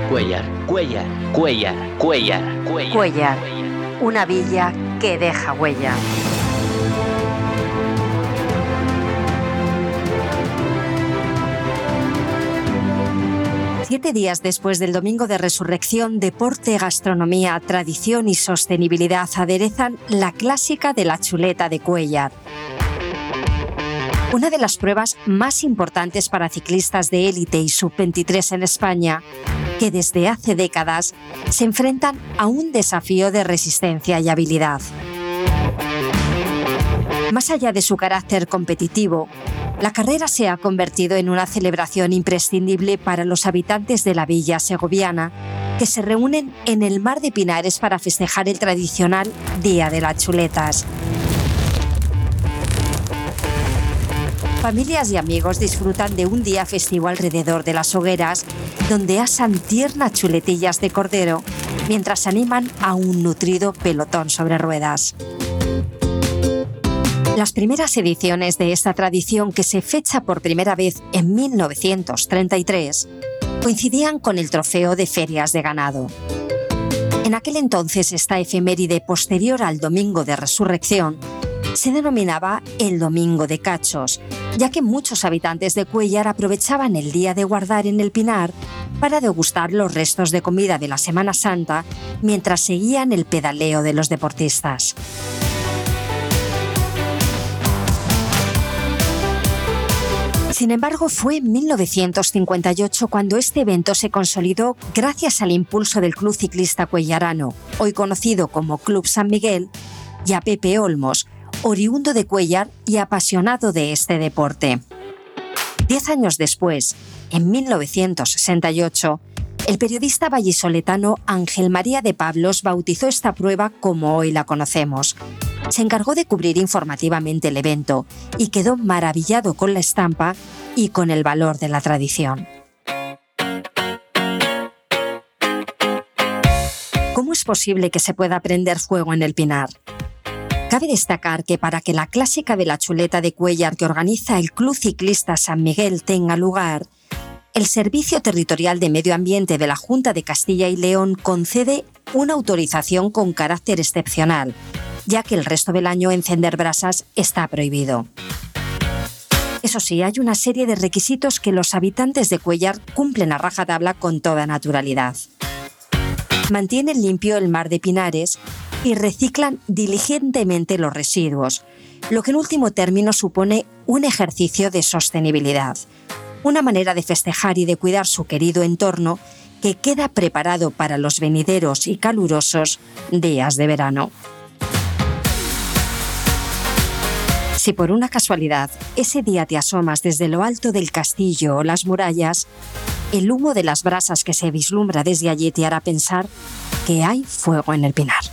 Cuéllar, Cuéllar, Cuéllar, Cuéllar, Cuéllar. Cuéllar, una villa que deja huella. Siete días después del Domingo de Resurrección, deporte, gastronomía, tradición y sostenibilidad aderezan la clásica de la chuleta de Cuéllar. Una de las pruebas más importantes para ciclistas de élite y sub-23 en España, que desde hace décadas se enfrentan a un desafío de resistencia y habilidad. Más allá de su carácter competitivo, la carrera se ha convertido en una celebración imprescindible para los habitantes de la villa segoviana, que se reúnen en el Mar de Pinares para festejar el tradicional Día de las Chuletas. Familias y amigos disfrutan de un día festivo alrededor de las hogueras, donde asan tiernas chuletillas de cordero, mientras animan a un nutrido pelotón sobre ruedas. Las primeras ediciones de esta tradición, que se fecha por primera vez en 1933, coincidían con el trofeo de ferias de ganado. En aquel entonces, esta efeméride posterior al Domingo de Resurrección se denominaba el Domingo de Cachos, ya que muchos habitantes de Cuéllar aprovechaban el día de guardar en el Pinar para degustar los restos de comida de la Semana Santa mientras seguían el pedaleo de los deportistas. Sin embargo, fue en 1958 cuando este evento se consolidó gracias al impulso del Club Ciclista Cuellarano, hoy conocido como Club San Miguel, y a Pepe Olmos, oriundo de Cuéllar y apasionado de este deporte. 10 años después, en 1968, el periodista vallisoletano Ángel María de Pablos bautizó esta prueba como hoy la conocemos. Se encargó de cubrir informativamente el evento y quedó maravillado con la estampa y con el valor de la tradición. ¿Cómo es posible que se pueda prender fuego en el Pinar? Cabe destacar que para que la clásica de la chuleta de Cuéllar que organiza el Club Ciclista San Miguel tenga lugar, el Servicio Territorial de Medio Ambiente de la Junta de Castilla y León concede una autorización con carácter excepcional, ya que el resto del año encender brasas está prohibido. Eso sí, hay una serie de requisitos que los habitantes de Cuéllar cumplen a rajatabla con toda naturalidad. Mantienen limpio el Mar de Pinares y reciclan diligentemente los residuos, lo que en último término supone un ejercicio de sostenibilidad, una manera de festejar y de cuidar su querido entorno que queda preparado para los venideros y calurosos días de verano. Si por una casualidad ese día te asomas desde lo alto del castillo o las murallas, el humo de las brasas que se vislumbra desde allí te hará pensar que hay fuego en el Pinar.